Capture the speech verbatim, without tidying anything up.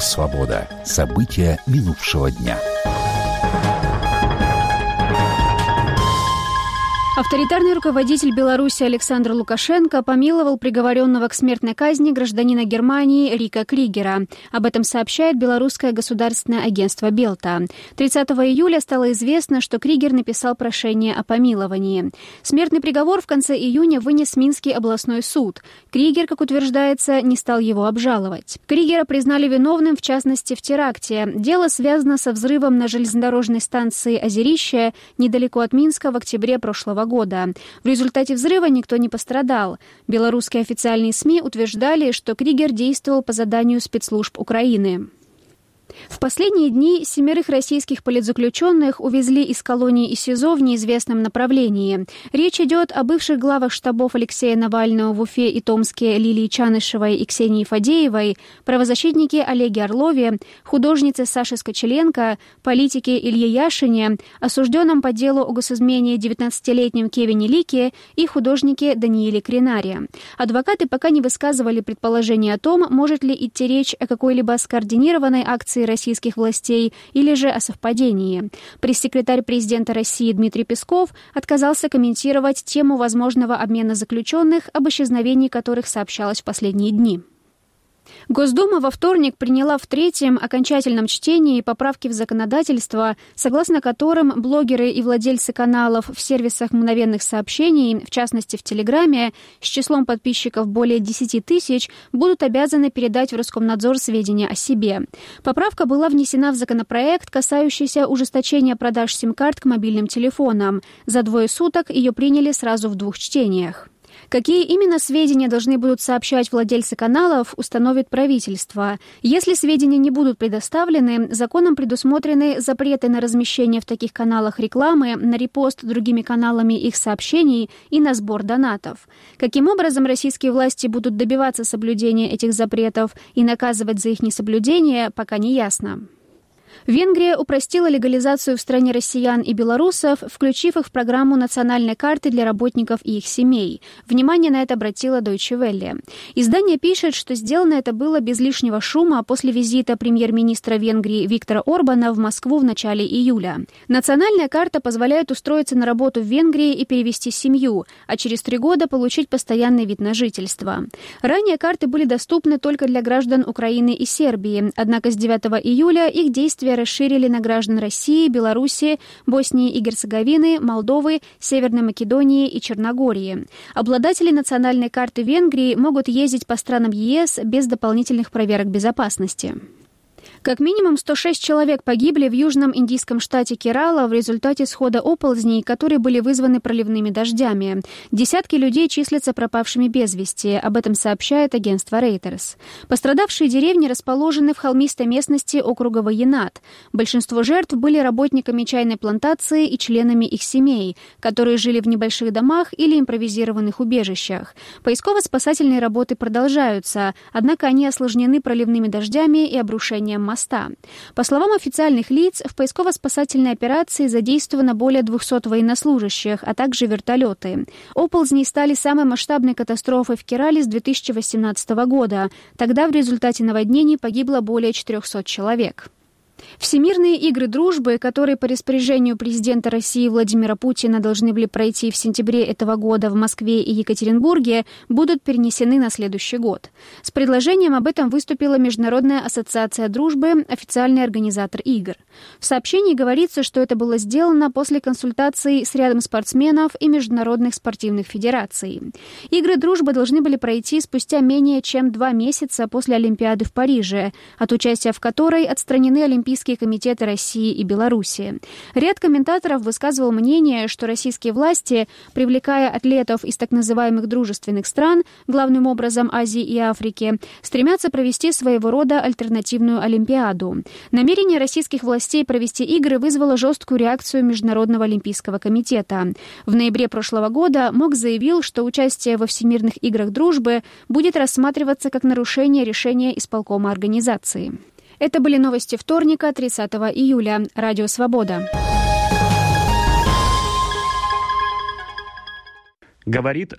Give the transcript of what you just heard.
«Свобода». События минувшего дня. Авторитарный руководитель Беларуси Александр Лукашенко помиловал приговоренного к смертной казни гражданина Германии Рика Кригера. Об этом сообщает белорусское государственное агентство «Белта». тридцатого июля стало известно, что Кригер написал прошение о помиловании. Смертный приговор в конце июня вынес Минский областной суд. Кригер, как утверждается, не стал его обжаловать. Кригера признали виновным, в частности, в теракте. Дело связано со взрывом на железнодорожной станции «Озерище» недалеко от Минска в октябре прошлого года. В результате взрыва никто не пострадал. Белорусские официальные СМИ утверждали, что Кригер действовал по заданию спецслужб Украины. В последние дни семерых российских политзаключенных увезли из колонии и СИЗО в неизвестном направлении. Речь идет о бывших главах штабов Алексея Навального в Уфе и Томске Лилии Чанышевой и Ксении Фадеевой, правозащитнике Олеге Орлове, художнице Саше Скочеленко, политике Илье Яшине, осужденном по делу о госизмене девятнадцатилетнем Кевине Лике и художнике Данииле Кринаре. Адвокаты пока не высказывали предположений о том, может ли идти речь о какой-либо скоординированной акции российских властей или же о совпадении. Пресс-секретарь президента России Дмитрий Песков отказался комментировать тему возможного обмена заключенных, об исчезновении которых сообщалось в последние дни. Госдума во вторник приняла в третьем окончательном чтении поправки в законодательство, согласно которым блогеры и владельцы каналов в сервисах мгновенных сообщений, в частности в Телеграме, с числом подписчиков более десяти тысяч, будут обязаны передать в Роскомнадзор сведения о себе. Поправка была внесена в законопроект, касающийся ужесточения продаж сим-карт к мобильным телефонам. За двое суток ее приняли сразу в двух чтениях. Какие именно сведения должны будут сообщать владельцы каналов, установит правительство. Если сведения не будут предоставлены, законом предусмотрены запреты на размещение в таких каналах рекламы, на репост другими каналами их сообщений и на сбор донатов. Каким образом российские власти будут добиваться соблюдения этих запретов и наказывать за их несоблюдение, пока не ясно. Венгрия упростила легализацию в стране россиян и белорусов, включив их в программу национальной карты для работников и их семей. Внимание на это обратила Deutsche Welle. Издание пишет, что сделано это было без лишнего шума после визита премьер-министра Венгрии Виктора Орбана в Москву в начале июля. Национальная карта позволяет устроиться на работу в Венгрии и перевести семью, а через три года получить постоянный вид на жительство. Ранее карты были доступны только для граждан Украины и Сербии, однако с девятого июля их действия расширили на граждан России, Беларуси, Боснии и Герцеговины, Молдовы, Северной Македонии и Черногории. Обладатели национальной карты Венгрии могут ездить по странам ЕС без дополнительных проверок безопасности. Как минимум сто шесть человек погибли в южном индийском штате Керала в результате схода оползней, которые были вызваны проливными дождями. Десятки людей числятся пропавшими без вести. Об этом сообщает агентство Reuters. Пострадавшие деревни расположены в холмистой местности округа Вайенат. Большинство жертв были работниками чайной плантации и членами их семей, которые жили в небольших домах или импровизированных убежищах. Поисково-спасательные работы продолжаются, однако они осложнены проливными дождями и обрушением моста. По словам официальных лиц, в поисково-спасательной операции задействовано более двухсот военнослужащих, а также вертолеты. Оползни стали самой масштабной катастрофой в Керале с две тысячи восемнадцатого года. Тогда в результате наводнений погибло более четырехсот человек. Всемирные игры дружбы, которые по распоряжению президента России Владимира Путина должны были пройти в сентябре этого года в Москве и Екатеринбурге, будут перенесены на следующий год. С предложением об этом выступила Международная ассоциация дружбы, официальный организатор игр. В сообщении говорится, что это было сделано после консультаций с рядом спортсменов и международных спортивных федераций. Игры дружбы должны были пройти спустя менее чем два месяца после Олимпиады в Париже, от участия в которой отстранены Олимпийские комитеты России и Беларуси. Ряд комментаторов высказывал мнение, что российские власти, привлекая атлетов из так называемых дружественных стран, главным образом Азии и Африки, стремятся провести своего рода альтернативную Олимпиаду. Намерение российских властей провести игры вызвало жесткую реакцию Международного олимпийского комитета. В ноябре прошлого года МОК заявил, что участие во Всемирных играх дружбы будет рассматриваться как нарушение решения исполкома организации. Это были новости вторника, тридцатого июля. Радио «Свобода». Говорит